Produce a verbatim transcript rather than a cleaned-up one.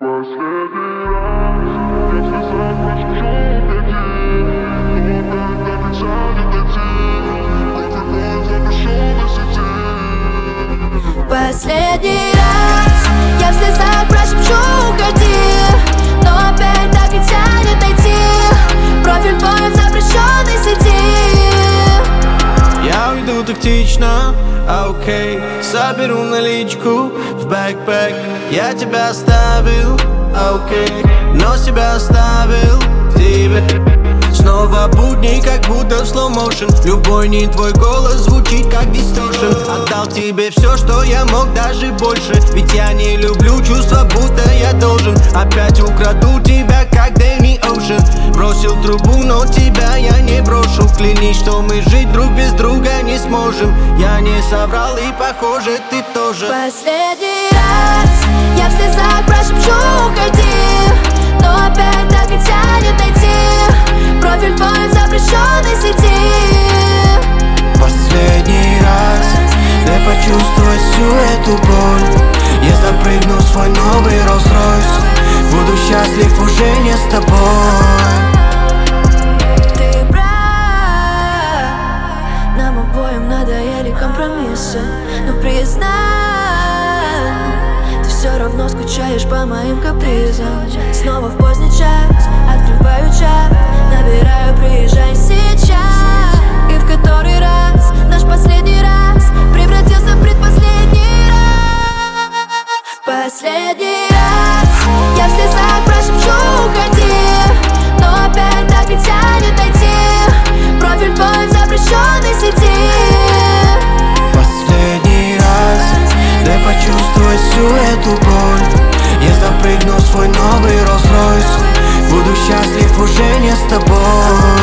Последний раз, если захочешь уйти, то опять так и тянет найти хоть запрещенной сети. Последний раз я в слезах прошепчу уходи, но опять так и тянет найти профиль твой в запрещенной сети. Я уйду тактично, окей, соберу наличку в бэкпэк. Я тебя оставил, окей, но себя оставил тебе. Снова будни, как будто в slow motion. Любой не твой голос звучит как дисторшн. Отдал тебе все, что я мог, даже больше. Ведь я не люблю чувства, будто я должен. Опять украду тебя, как Дэнни Оушен. Бросил трубу, но тебя я не брошу. Клянись, что мы жить друг без друга не сможем. Я не соврал и похоже ты тоже. Последний раз я в слезах прошепчу уходи, но опять так и тянет найти профиль твой в запрещенной сети. Последний раз дай почувствовать всю эту боль. Я запрыгну в свой новый Rolls-Royce. Буду счастлив уже не с тобой. Ты прав, нам обоим надоели компромиссы. Но признай, ты все равно скучаешь по моим капризам. Снова в поздний час открываю чат, набираю, приезжай сейчас. И в который раз наш последний раз превратился в предпоследний раз. Последний раз я в слезах прошепчу уходи, но опять так и тянет найти профиль твой в запрещенной сети. Последний раз дай почувствовать всю эту боль. Я запрыгну в свой новый Rolls-Royce. Буду счастлив уже не с тобой.